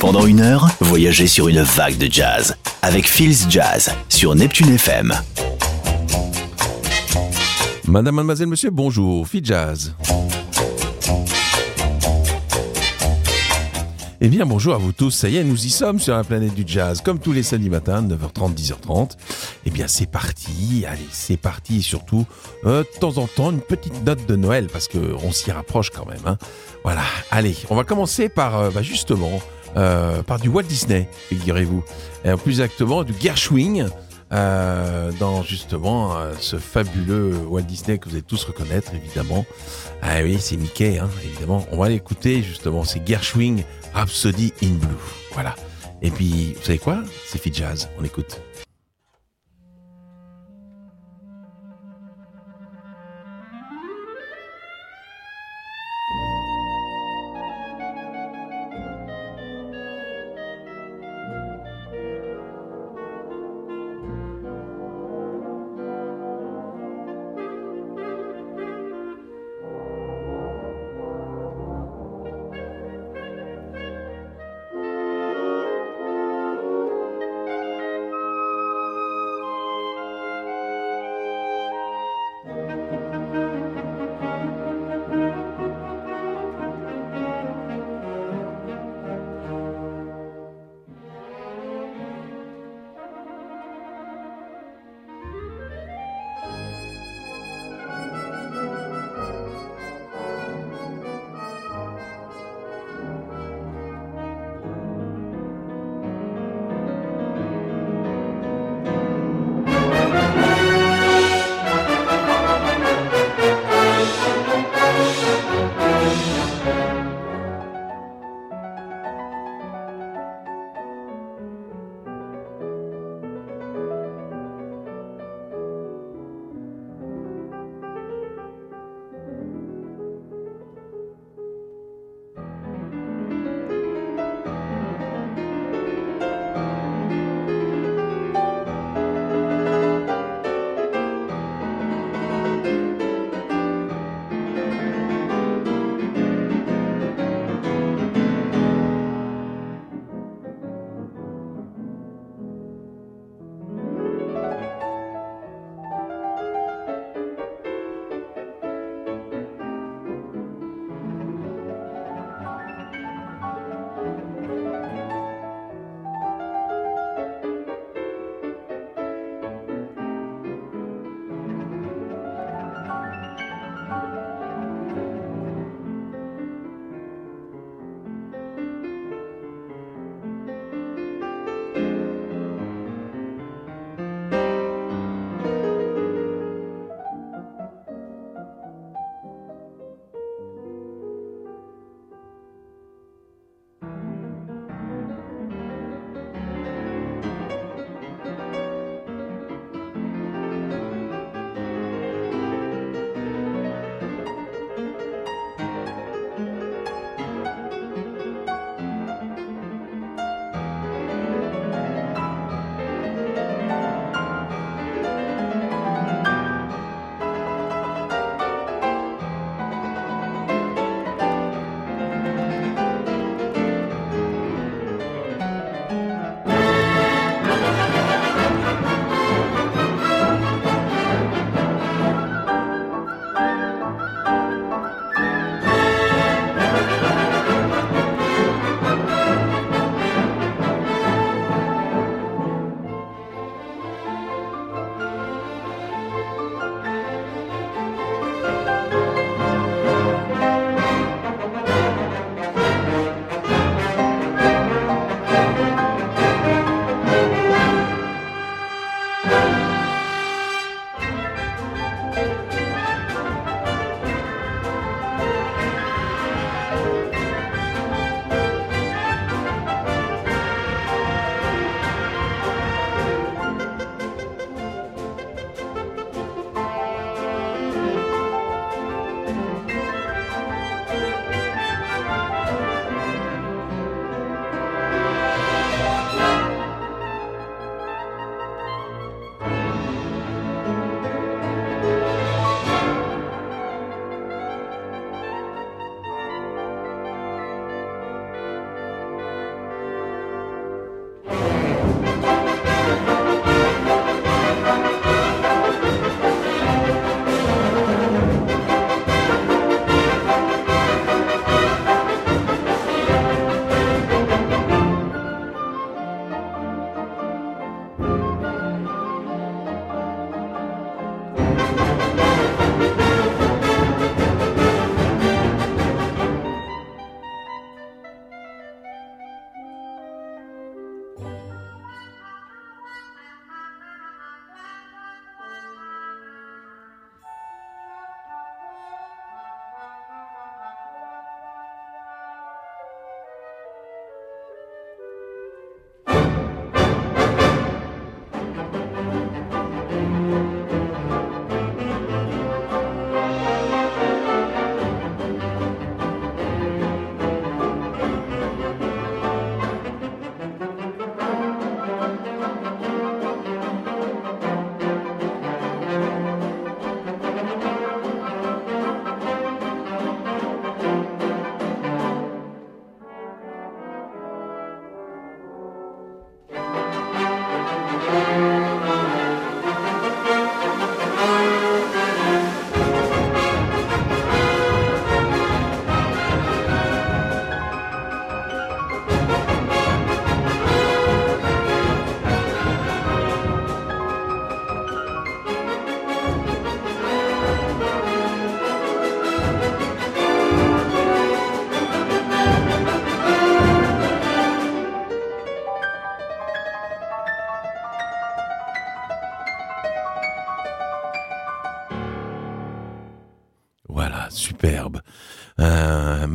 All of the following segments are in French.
Pendant 1 heure, voyagez sur une vague de jazz avec Feels Jazz sur Neptune FM. Madame, mademoiselle, monsieur, bonjour, Feels Jazz. Eh bien, bonjour à vous tous, ça y est, nous y sommes sur la planète du jazz, comme tous les samedis matins, 9h30, 10h30. Eh bien, c'est parti, allez, c'est parti, et surtout, de temps en temps, une petite note de Noël, parce qu'on s'y rapproche quand même, hein. Voilà, allez, on va commencer par, justement, par du Walt Disney, figurez-vous. Plus exactement, du Gershwin, dans justement ce fabuleux Walt Disney que vous allez tous reconnaître, évidemment. Ah oui, c'est Mickey, hein, évidemment. On va l'écouter, justement, c'est Gershwin, Rhapsody in Blue. Voilà. Et puis, vous savez quoi ? C'est Feels Jazz, on écoute.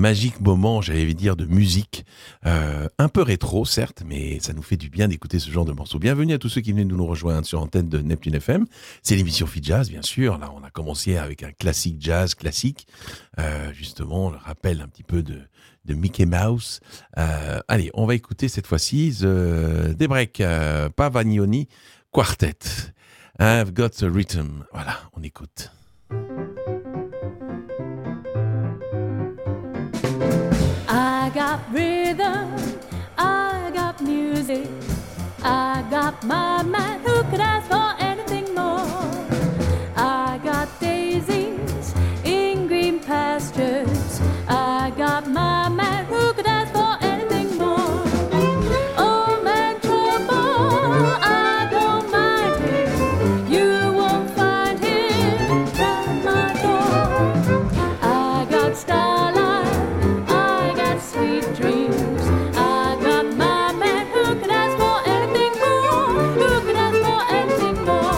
magique moment, j'allais dire, de musique, un peu rétro certes, mais ça nous fait du bien d'écouter ce genre de morceaux. Bienvenue à tous ceux qui viennent de nous rejoindre sur l'antenne de Neptune FM. C'est l'émission Fit Jazz, bien sûr. Là, on a commencé avec un classique jazz classique, justement, le rappel un petit peu de Mickey Mouse. Allez, on va écouter cette fois-ci des breaks, Pavagnoni Quartet. I've got a rhythm. Voilà, on écoute. I got rhythm, I got music, I got my man who could ask for anything more. I got daisies in green pastures, I got my man who could ask for anything more. Oh man, trouble, I don't mind him, you won't find him round my door. I got starlight, I got sweet dreams, I got my man who could ask for anything more, who could ask for anything more.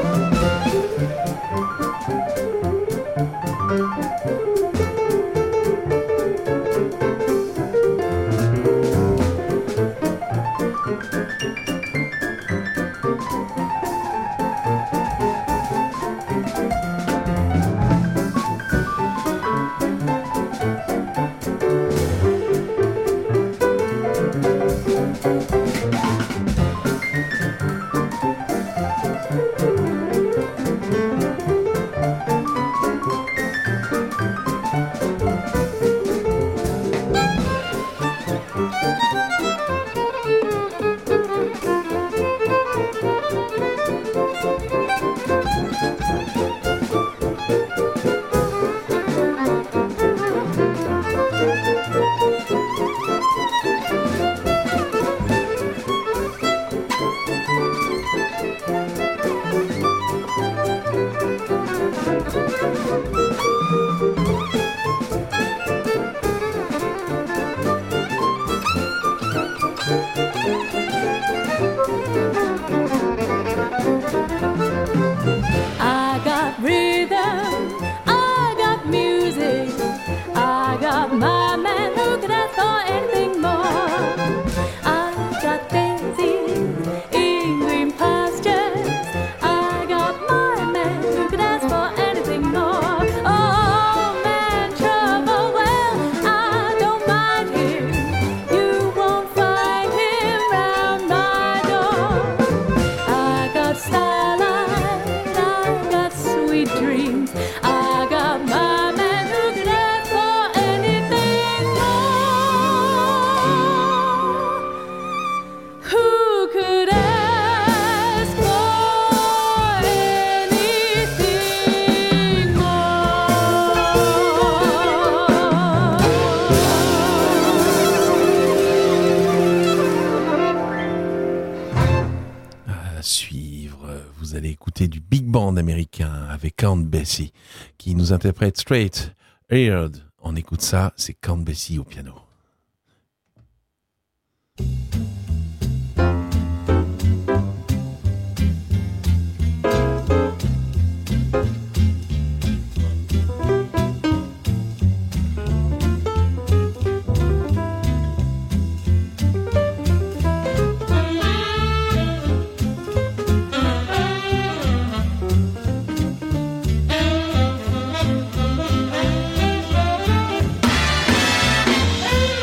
I got rhythm, I got music, I got my man who could ask for anything more. I got daisies in green pastures, I got my man who could ask for anything more. Oh man, trouble, well, I don't mind him, you won't find him round my door. I got starlight, I got sweet dreams, I got my man who could ask for anything more. Who could ask for anything À suivre, vous allez écouter du big band américain avec Count Basie qui nous interprète Straight Ahead. On écoute ça, c'est Count Basie au piano. more.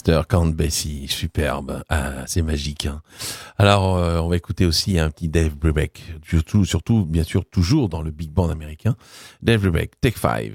Mr. Count Basie, superbe, c'est magique. Hein. Alors, on va écouter aussi un petit Dave Brubeck, surtout, bien sûr, toujours dans le big band américain. Dave Brubeck, Take 5.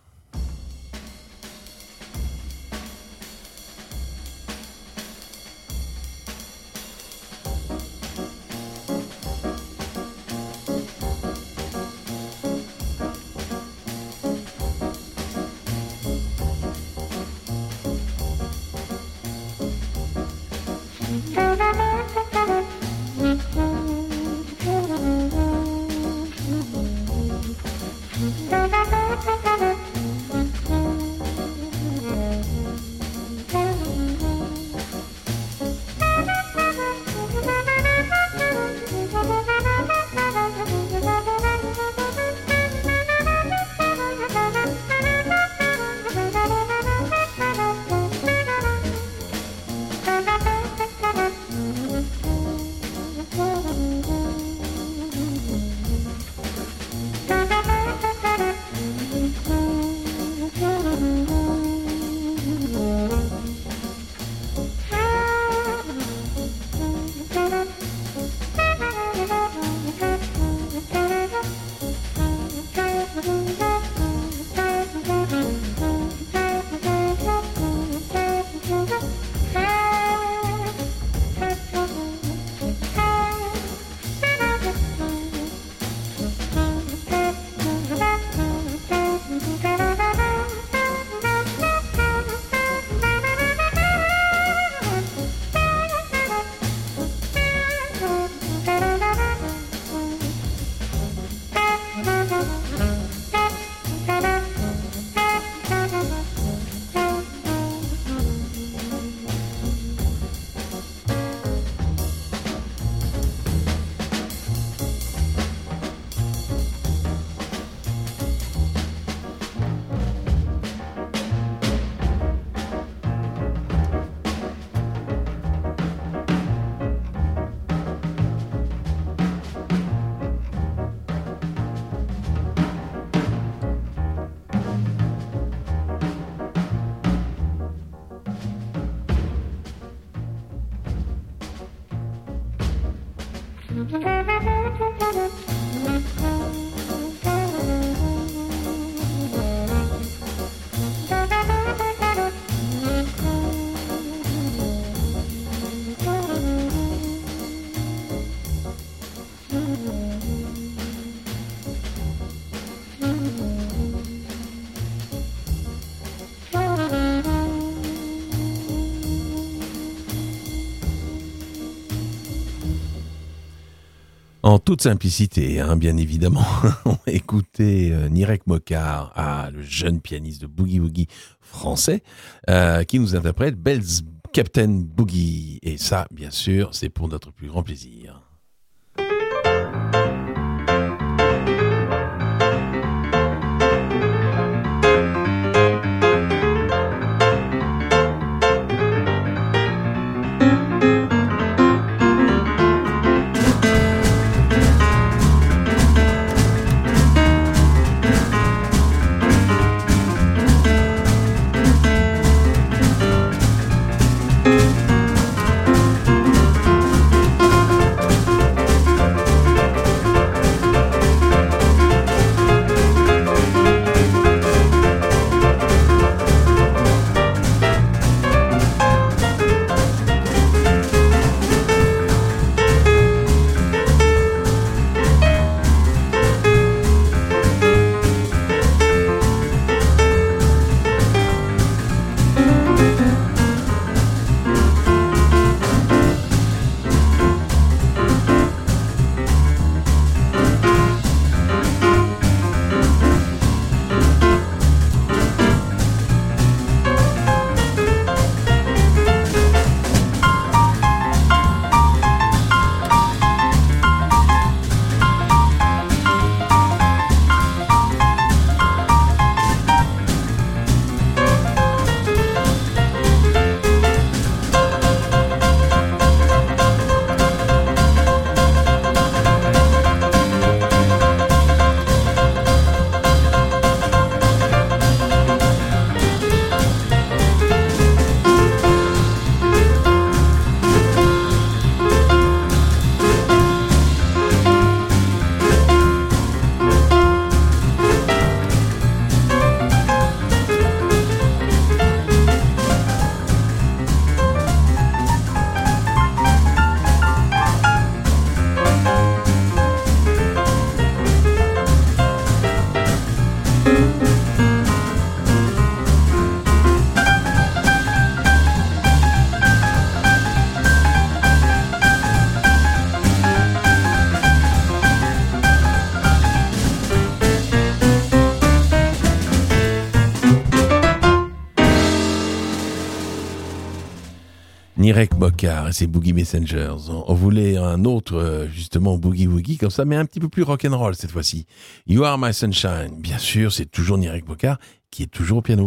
En toute simplicité, hein, bien évidemment, on va écouter Nirek Mokar, le jeune pianiste de Boogie Woogie français, qui nous interprète Bell's Captain Boogie. Et ça, bien sûr, c'est pour notre plus grand plaisir. Nirek Bokar et ses Boogie Messengers. On voulait un autre, justement, Boogie Woogie, comme ça, mais un petit peu plus rock'n'roll cette fois-ci. You Are My Sunshine. Bien sûr, c'est toujours Nirek Bokar qui est toujours au piano.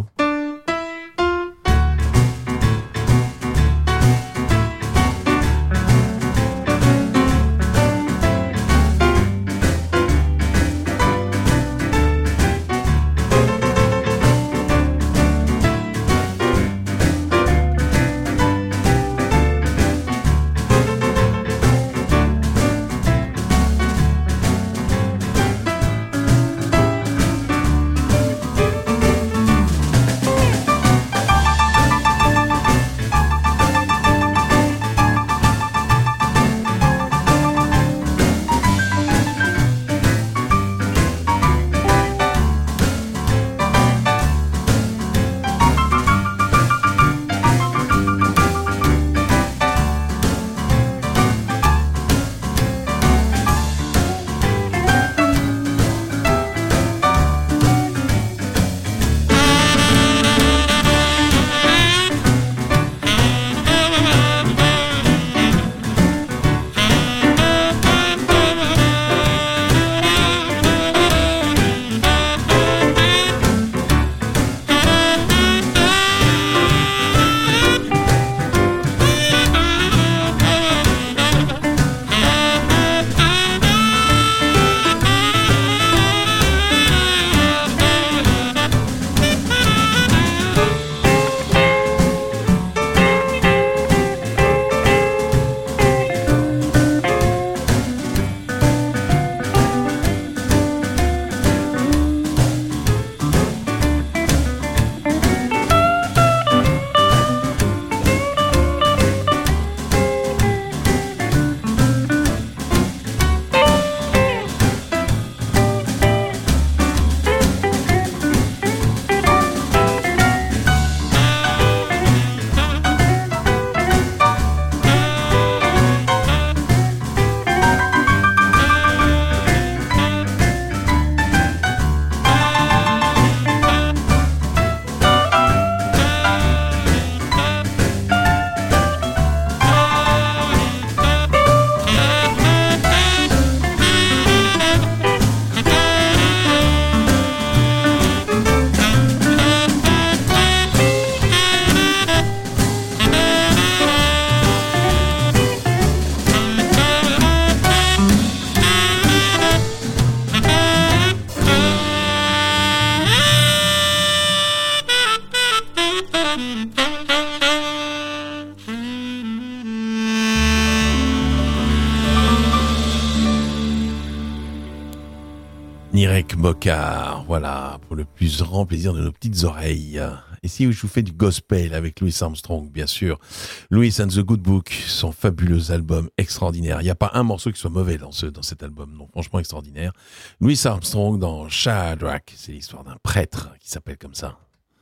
Nirek Bokar, voilà, pour le plus grand plaisir de nos petites oreilles. Ici, je vous fais du gospel avec Louis Armstrong, bien sûr. Louis and the Good Book, son fabuleux album extraordinaire. Il n'y a pas un morceau qui soit mauvais dans cet album, non, franchement extraordinaire. Louis Armstrong dans Shadrach, c'est l'histoire d'un prêtre qui s'appelle comme ça.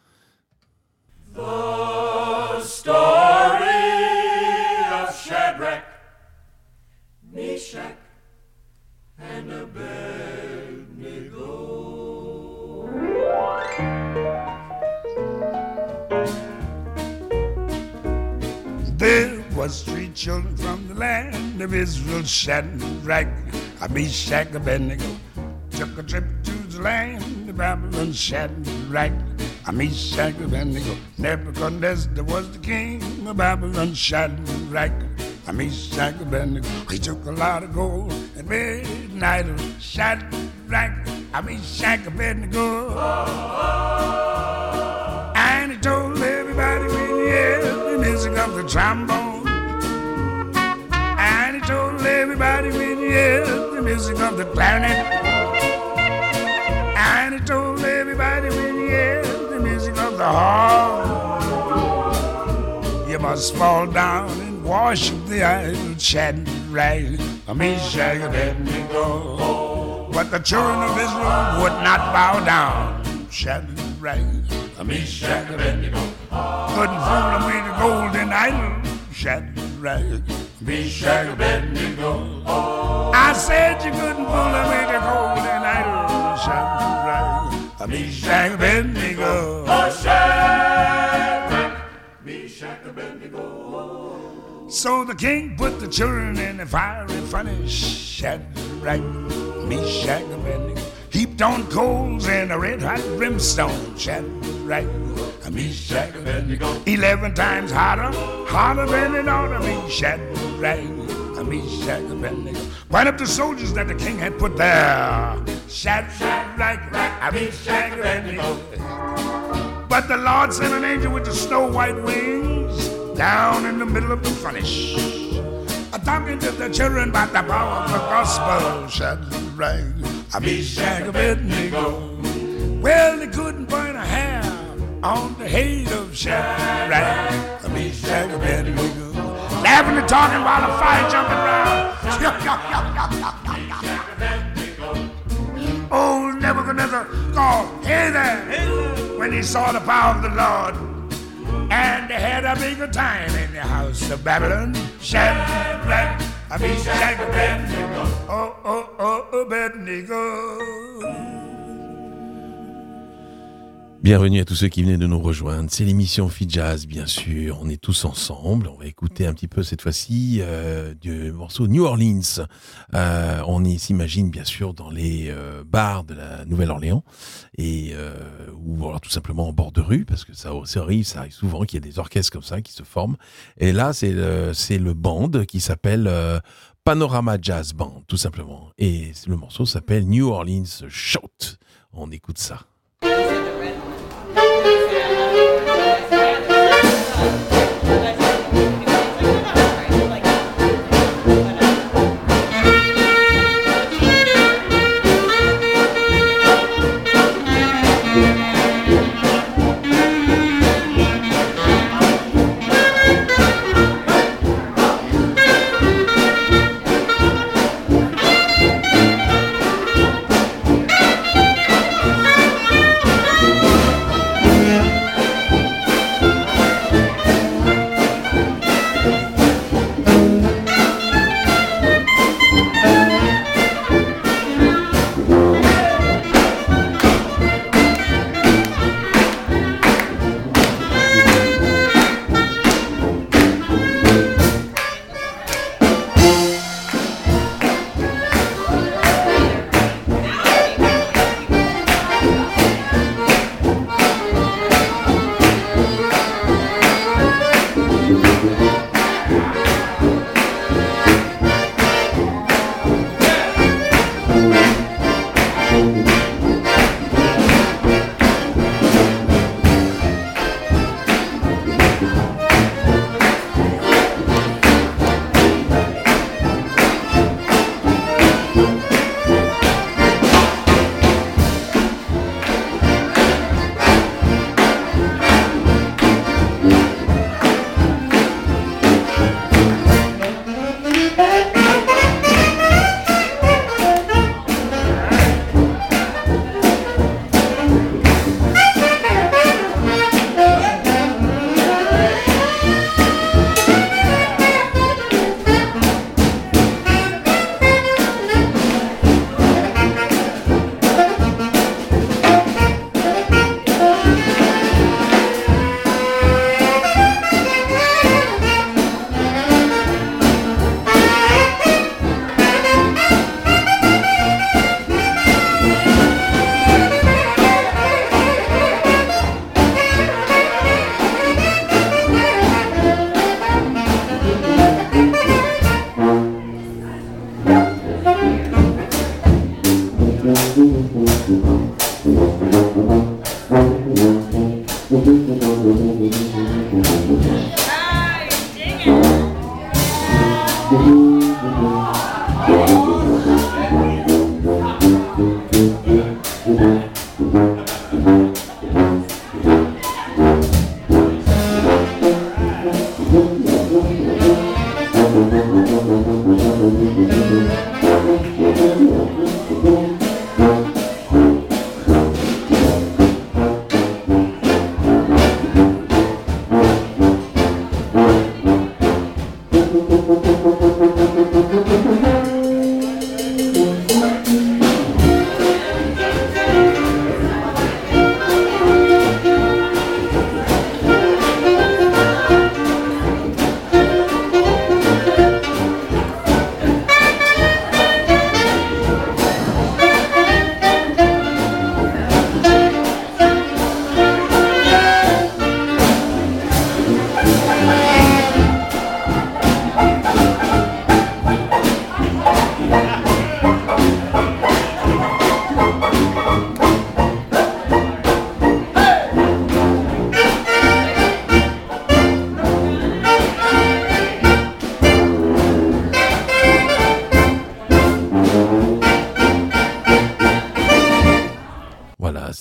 The story of Shadrach, Meshach, and Abednego. There was 3 children from the land of Israel, Shadrach, Meshach, Abednego. Took a trip to the land of Babylon, Shadrach, Meshach, Abednego. Nebuchadnezzar was the king of Babylon, Shadrach, Meshach, Abednego. He took a lot of gold and made an idol, Shadrach, Meshach, Abednego. And he told everybody when he heard the music of the trombone. And he told everybody when he heard the music of the clarinet. And he told everybody when he heard the music of the harp, you must fall down and worship the idol, Shadrach, Meshach, Abednego. But the children of Israel would not bow down, Shadrach, Meshach, Abednego. Couldn't fool them with a golden idol, Shadrach, Meshach, Abednego. I said you couldn't fool them with a golden idol, Shadrach, Meshach, Abednego. Shadrach, Meshach, Abednego. So the king put the children in the fiery furnace, Shadrach, Meshach, and Abednego, heaped on coals in a red-hot brimstone, Shadrach, Meshach, and Abednego, 11 times hotter than it ought to be, Shadrach, Meshach, and Abednego. Went up the soldiers that the king had put there, Shadrach, Meshach, and Abednego. But the Lord sent an angel with the snow-white wings down in the middle of the furnace, talking to the children about the power of the gospel, Shadrach, Meshach, and Abednego. Well, they couldn't burn a hair on the head of Shadrach, Meshach, and Abednego. Laughing and talking while the fire jumping around. Old Nebuchadnezzar called, "Hey there," when he saw the power of the Lord. And they had a bigger time in the house of Babylon. Shadrach, Meshach, Abednego. Abednego. Bienvenue à tous ceux qui venaient de nous rejoindre. C'est l'émission Fijazz, bien sûr. On est tous ensemble. On va écouter un petit peu cette fois-ci du morceau New Orleans. On s'imagine bien sûr dans les bars de la Nouvelle-Orléans et ou alors tout simplement en bord de rue, parce que ça arrive souvent qu'il y ait des orchestres comme ça qui se forment. Et là, c'est le band qui s'appelle Panorama Jazz Band, tout simplement. Et le morceau s'appelle New Orleans Shout. On écoute ça. New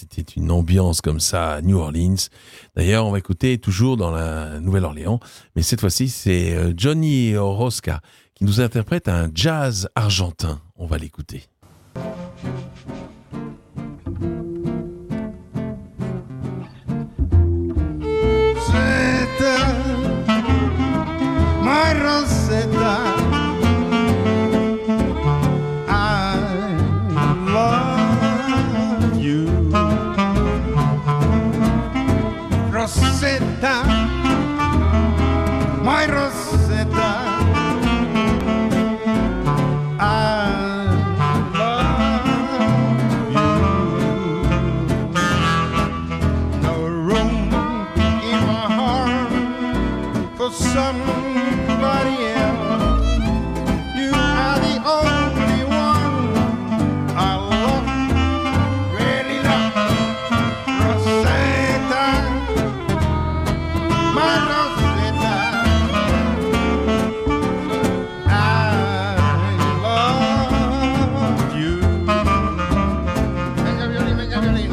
c'était une ambiance comme ça à New Orleans. D'ailleurs, on va écouter toujours dans la Nouvelle-Orléans, mais cette fois-ci, c'est Johnny Orozca qui nous interprète un jazz argentin. On va l'écouter. My Rosetta, I love you. Rosetta, my Rosetta, I love you. No room in my heart for somebody else. You are the only one I love, really love. Rosetta, my Rosetta, I love you. Venga violín, venga violín.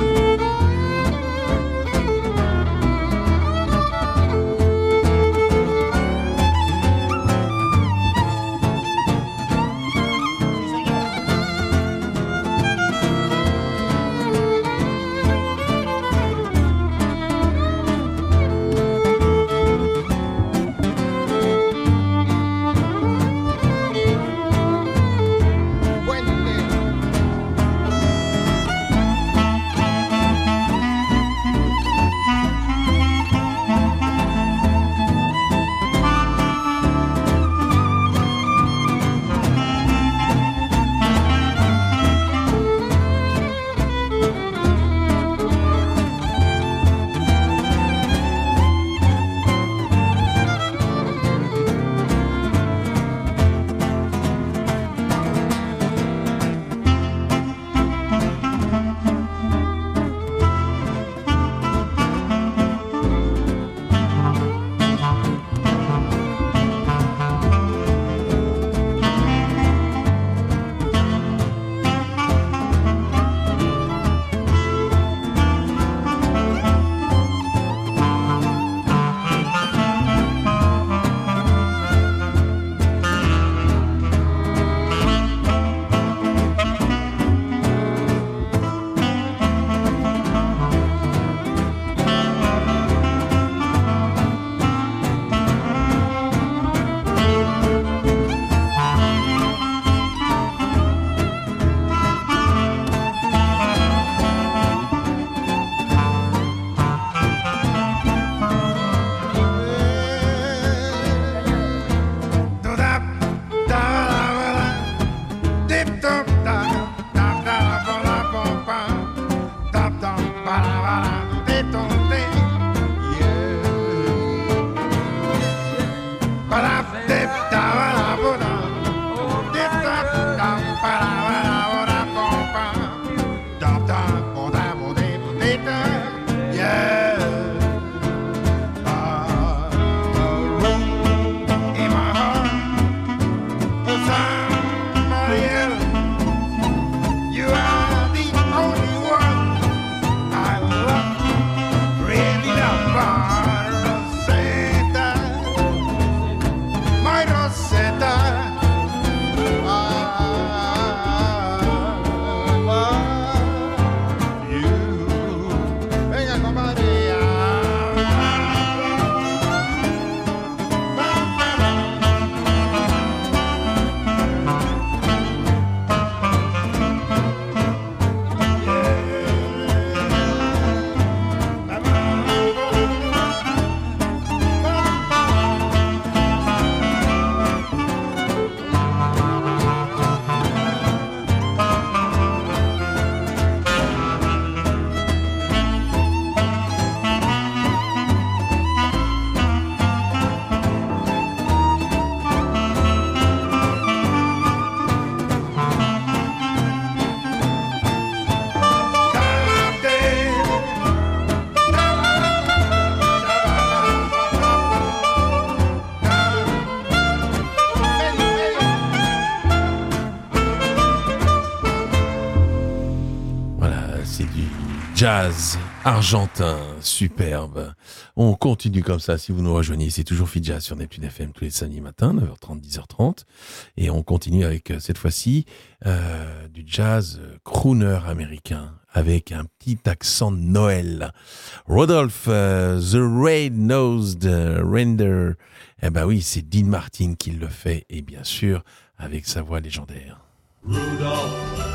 Jazz argentin, superbe. On continue comme ça, si vous nous rejoignez, c'est toujours Fidjazz sur Neptune FM tous les samedis matins, 9h30, 10h30. Et on continue avec, cette fois-ci, du jazz crooner américain, avec un petit accent de Noël. Rudolph, The Red-Nosed Reindeer. Eh ben oui, c'est Dean Martin qui le fait, et bien sûr, avec sa voix légendaire. Rudolph,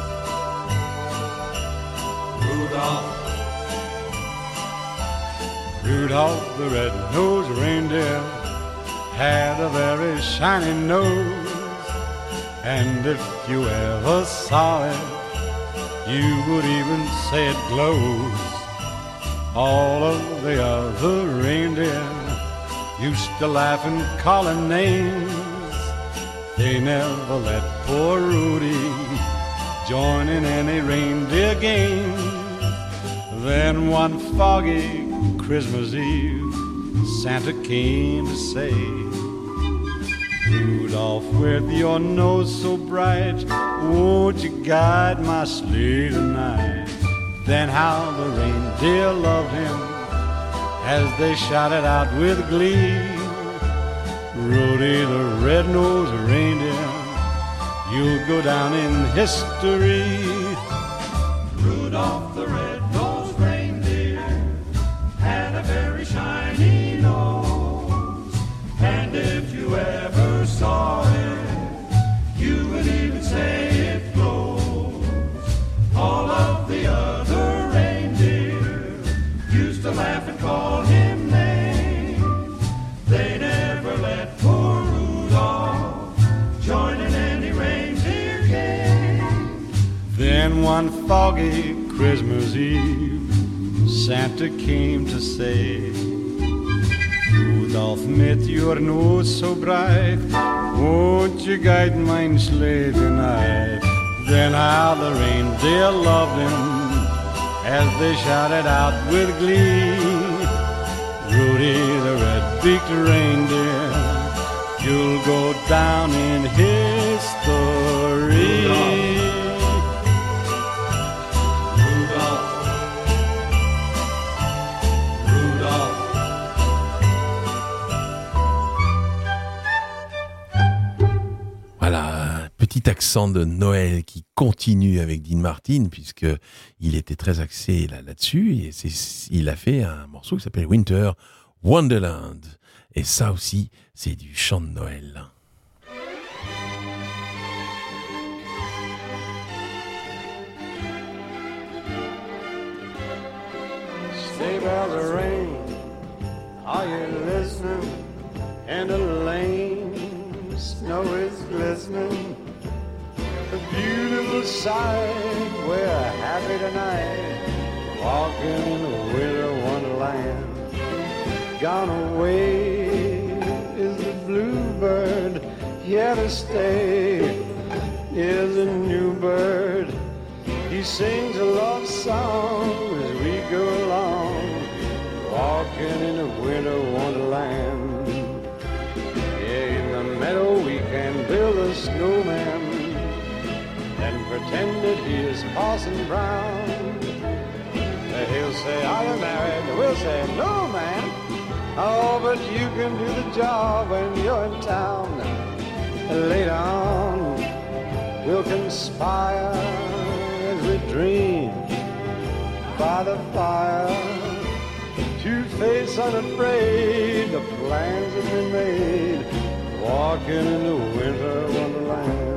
Rudolph the red-nosed reindeer had a very shiny nose, and if you ever saw it, you would even say it glows. All of the other reindeer used to laugh and call him names. They never let poor Rudy join in any reindeer games. Then one foggy Christmas Eve, Santa came to say, Rudolph, with your nose so bright, won't you guide my sleigh tonight? Then how the reindeer loved him as they shouted out with glee, Rudy the red-nosed reindeer, you'll go down in history. Rudolph the red-nosed reindeer had a very shiny nose, and if you ever saw it, you would even say it glows. All of the other reindeer used to laugh and call him names. They never let poor Rudolph join in any reindeer game. Then one foggy Christmas Eve, Santa came to say, Rudolph, with your nose so bright, won't you guide my sleigh tonight? Then how the reindeer loved him as they shouted out with glee, Rudy the red-beaked reindeer, you'll go down in history. Voilà, petit accent de Noël qui continue avec Dean Martin, puisque il était très axé là-dessus, et il a fait un morceau qui s'appelle Winter Wonderland. Et ça aussi, c'est du chant de Noël. Sleigh bells are ringing, are you listening? And the lane, snow is glistening. A beautiful sight, we're happy tonight, walking in the winter wonderland. Gone away is the bluebird, here to stay is a new bird. He sings a love song as we go along, walking in the winter wonderland. Yeah, in the meadow we can build a snowman and pretend that he is Parson Brown. He'll say, are you married? We'll say, no, man. Oh, but you can do the job when you're in town. Later on, we'll conspire as we dream by the fire. Two-faced, unafraid, the plans have been made, walking in the winter wonderland.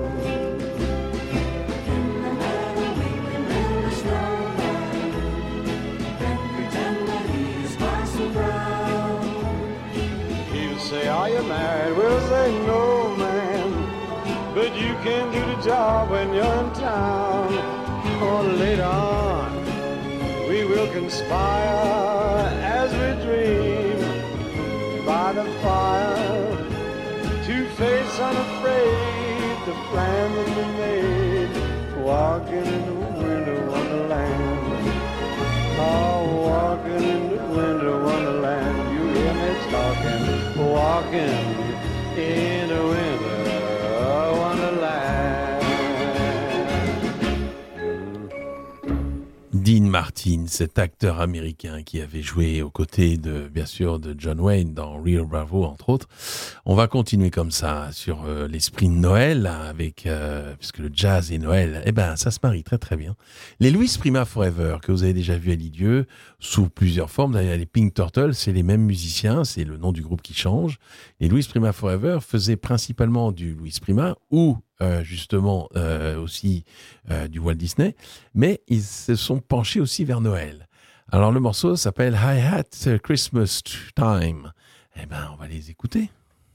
Say, are you married? We'll say, no, man, but you can do the job when you're in town. Or later on, we will conspire as we dream by the fire. Two-faced, unafraid, the plan has been made, walking in the winter wonderland. Oh, walking in the winter wonderland. You hear me talking, walking in the winter wonderland. Dean Martin, cet acteur américain qui avait joué aux côtés de, bien sûr, de John Wayne dans Rio Bravo, entre autres. On va continuer comme ça sur l'esprit de Noël, avec, puisque le jazz et Noël, eh ben, ça se marie très très bien. Les Louis Prima Forever, que vous avez déjà vu à Lisieux, sous plusieurs formes, d'ailleurs les Pink Turtles, c'est les mêmes musiciens, c'est le nom du groupe qui change. Les Louis Prima Forever faisaient principalement du Louis Prima, ou justement aussi du Walt Disney, mais ils se sont penchés aussi vers Noël. Alors le morceau s'appelle Hi Hat Christmas Time. Eh ben, on va les écouter.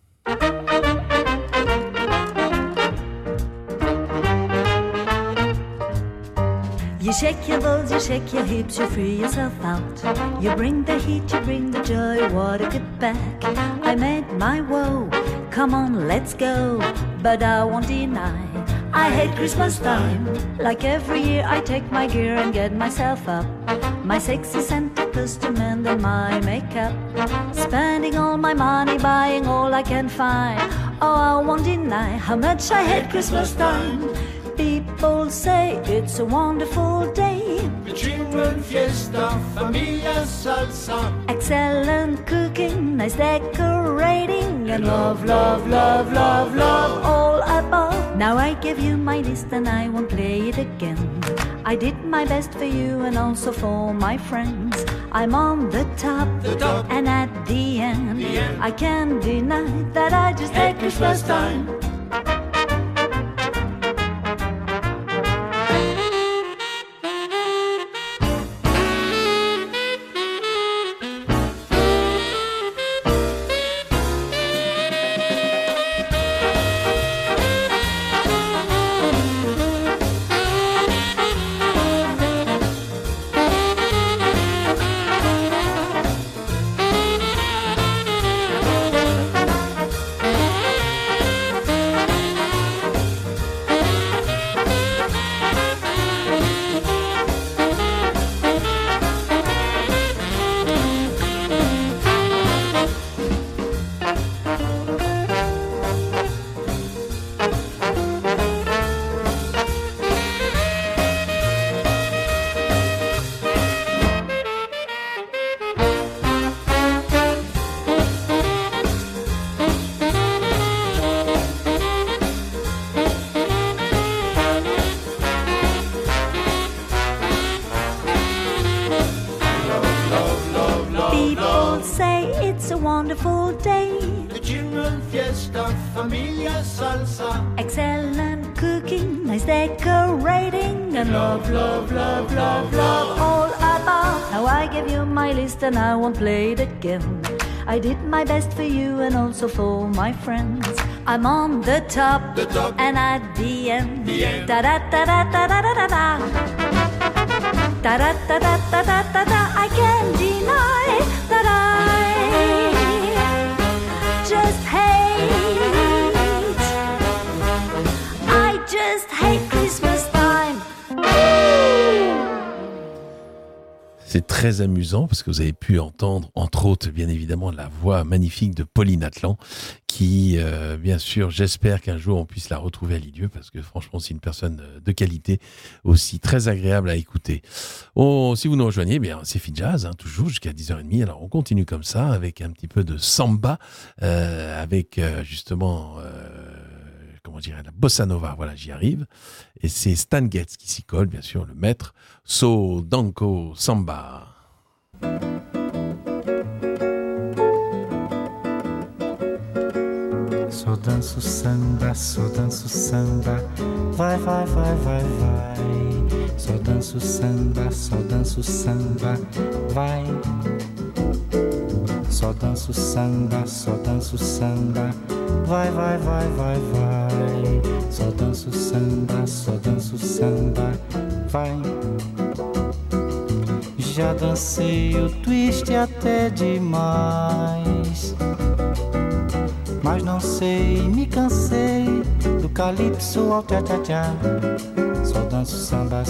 You shake your balls, you shake your hips, you free yourself out. You bring the heat, you bring the joy, what a good back. I made my woe, come on, let's go. But I won't deny, I hate Christmas time. Like every year I take my gear and get myself up. My sexy Santa costume and then my makeup. Spending all my money, buying all I can find. Oh, I won't deny how much I hate Christmas time. People say it's a wonderful day. The children fiesta, familia salsa. Excellent cooking, nice decorating, and love, love, love, love, love all above. Now I give you my list and I won't play it again. I did my best for you and also for my friends. I'm on the top, and at the end, I can't deny that I just hate Christmas time. Wonderful day. The children fiesta, familia salsa. Excellent cooking, nice decorating, and love, love, love, love, love all above. Now I give you my list and I won't play it again. I did my best for you and also for my friends. I'm on the top, and at the end, da da da da da da da da da. Da da da da da da da da. I can't deny that I just hate. I just hate Christmas time. C'est très amusant parce que vous avez pu entendre, entre autres, bien évidemment, la voix magnifique de Pauline Atlan, qui, bien sûr, j'espère qu'un jour on puisse la retrouver à Lisieux parce que franchement, c'est une personne de qualité, aussi très agréable à écouter. Oh, si vous nous rejoignez, bien, c'est Fit Jazz, hein, toujours jusqu'à 10h30. Alors, on continue comme ça avec un petit peu de samba, avec justement, comment dire, la bossa nova. Voilà, j'y arrive. Et c'est Stan Getz qui s'y colle, bien sûr, le maître. So Danko Samba. Só danço samba, vai, vai, vai, vai, vai. Só danço samba, vai. Só danço samba, vai, vai, vai, vai, vai. Só danço samba, vai. Já dancei o twist até demais, mas não sei, me cansei do calypso ao tchá-tchá-tchá. Só danço samba,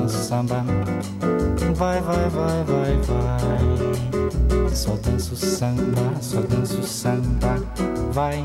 vai, vai, vai, vai, vai. Só danço samba, vai.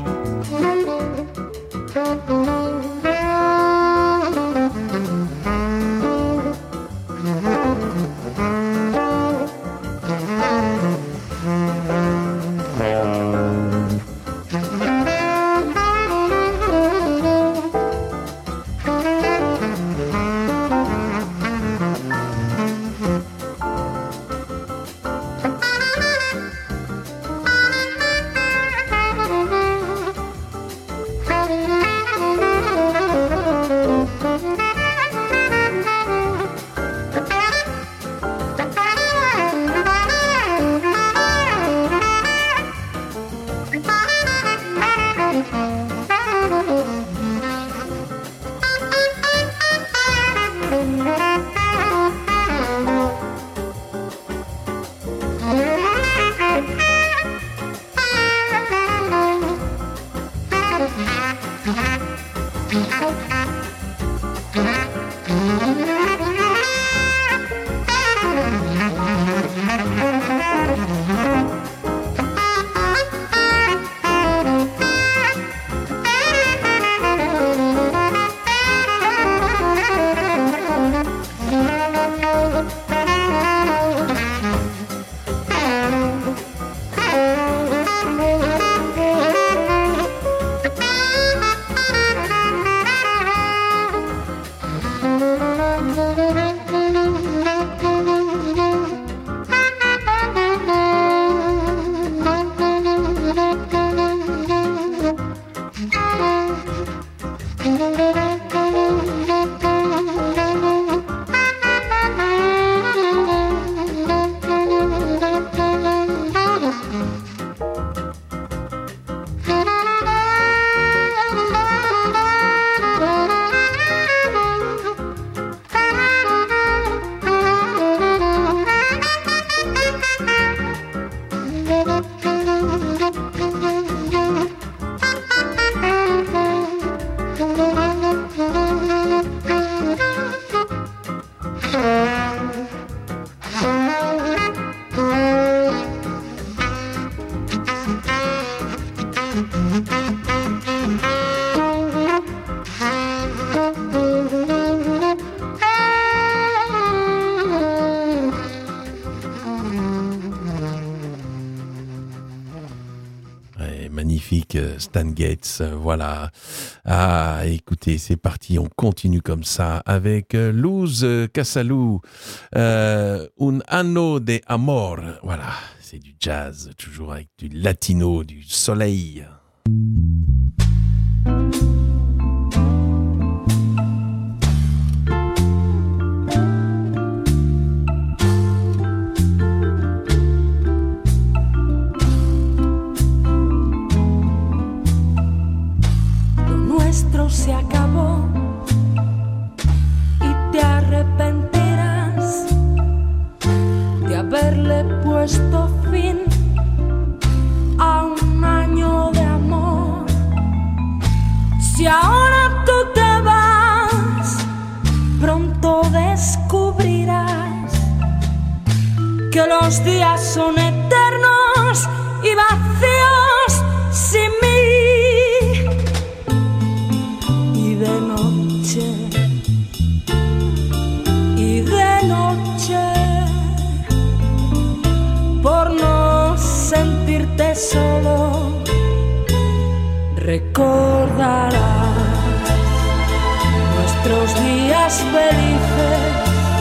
Stan Getz, voilà. Ah, écoutez, c'est parti, on continue comme ça avec Luz Casal, Un anno de amor, voilà, c'est du jazz, toujours avec du latino, du soleil. Se acabó y te arrepentirás de haberle puesto fin a un año de amor. Si ahora tú te vas, pronto descubrirás que los días son eternos y vacíos sin mí. Y de noche, por no sentirte solo, recordarás nuestros días felices,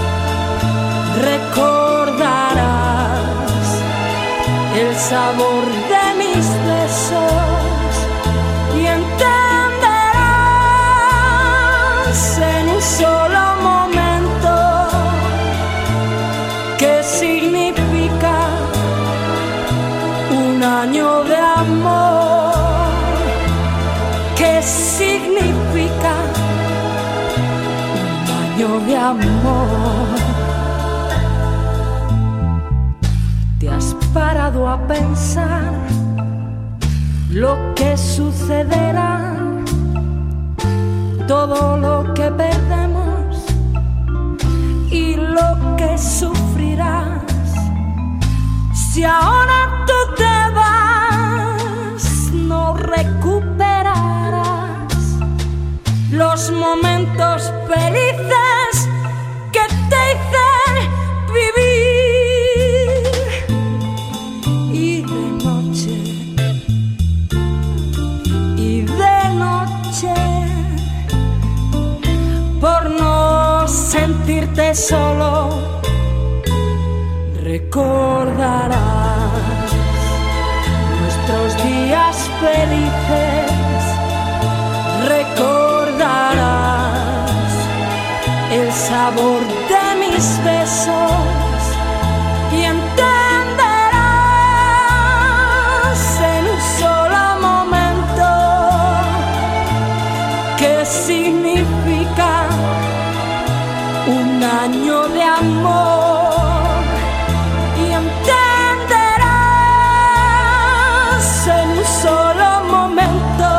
recordarás el sabor de mis besos y en un solo momento qué significa un año de amor, qué significa un año de amor. ¿Te has parado a pensar lo que sucederá? Todo lo que perdemos y lo que sufrirás. Si ahora tú te vas, no recuperarás los momentos felices que te hice vivir. Y de noche, y de noche, por no sentirte solo, recordarás nuestros días felices, recordarás el sabor de mis besos y entenderás en un solo momento qué significa un año de amor y entenderás en un solo momento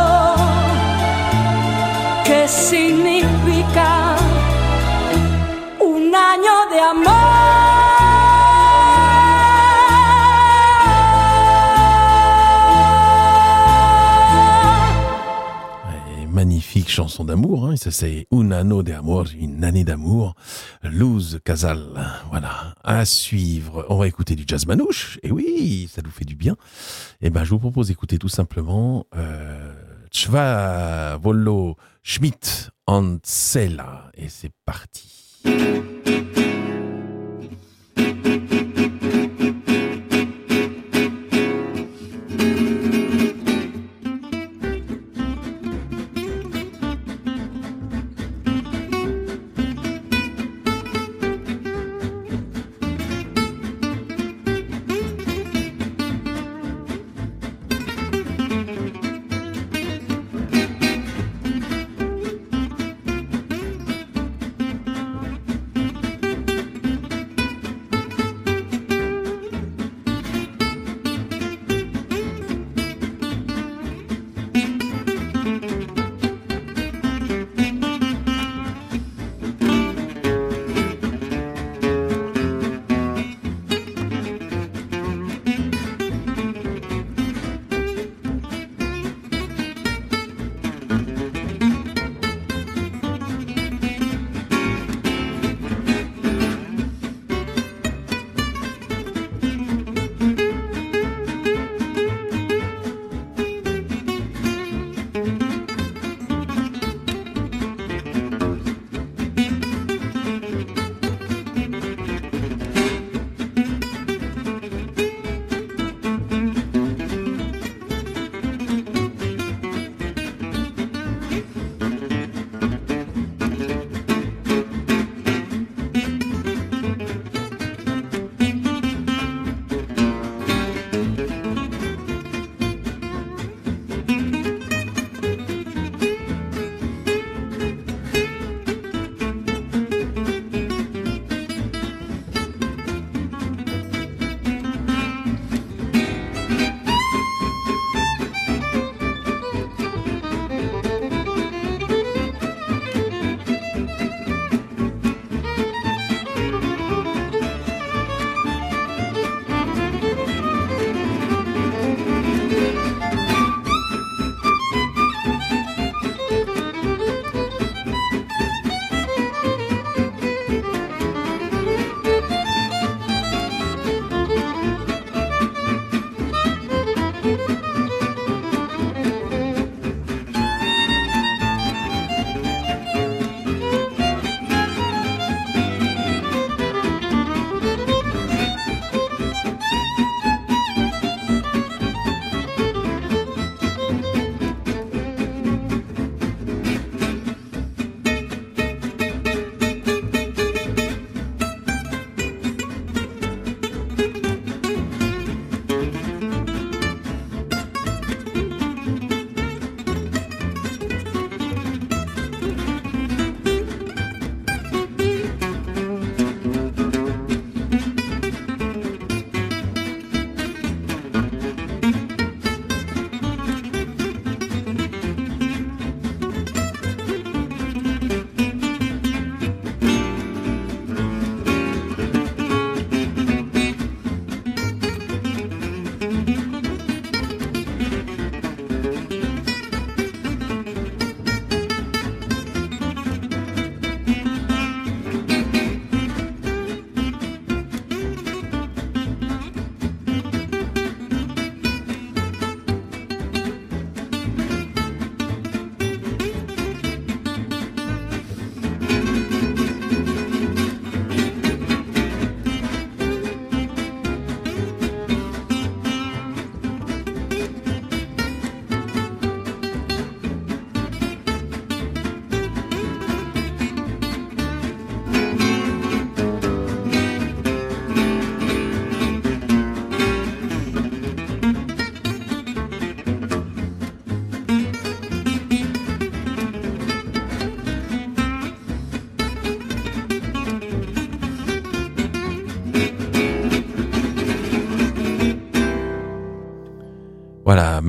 qué significa un año de amor. Magnifique chanson d'amour, hein. Ça c'est Un anno de amor, une année d'amour. Luz Casal, voilà. À suivre, on va écouter du jazz manouche. Et oui, ça nous fait du bien. Et ben, je vous propose d'écouter tout simplement Cvavolo Schmidt Ancela. Et c'est parti.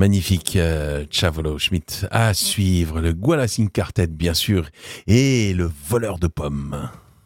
magnifique Chavolo Schmidt. À suivre, le Gualacine Quartet, bien sûr, et le voleur de pommes.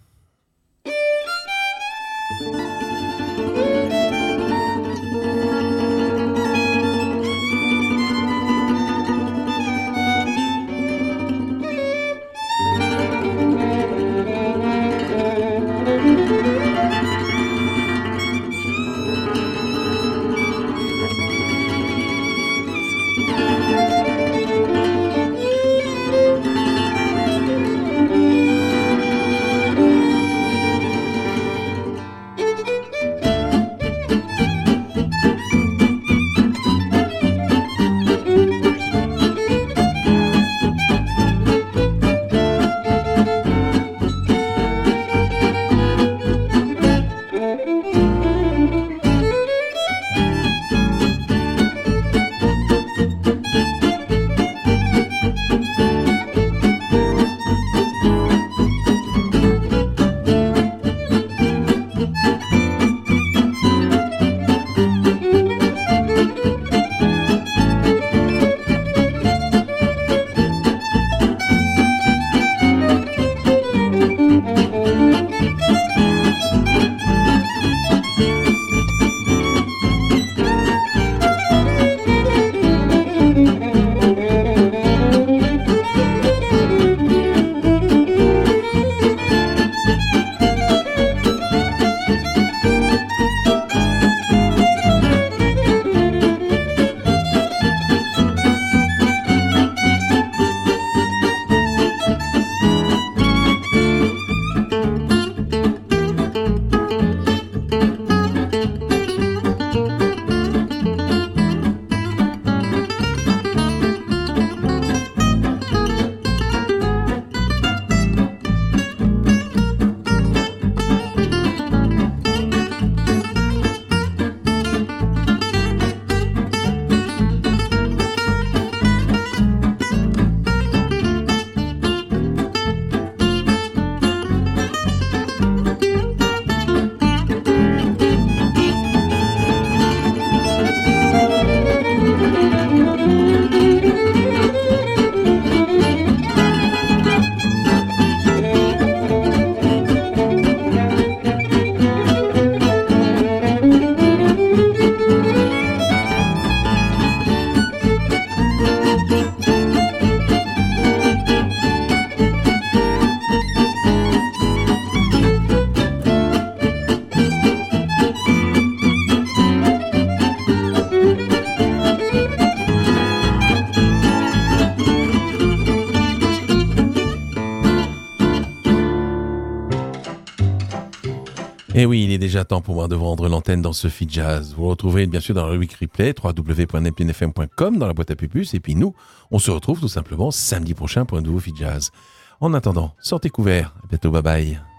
Et oui, il est déjà temps pour moi de vendre l'antenne dans ce feed jazz. Vous retrouverez bien sûr dans la rubrique replay, www.neptunefm.com dans la boîte à pupus. Et puis nous, on se retrouve tout simplement samedi prochain pour un nouveau feed jazz. En attendant, sortez couverts. À bientôt, bye bye.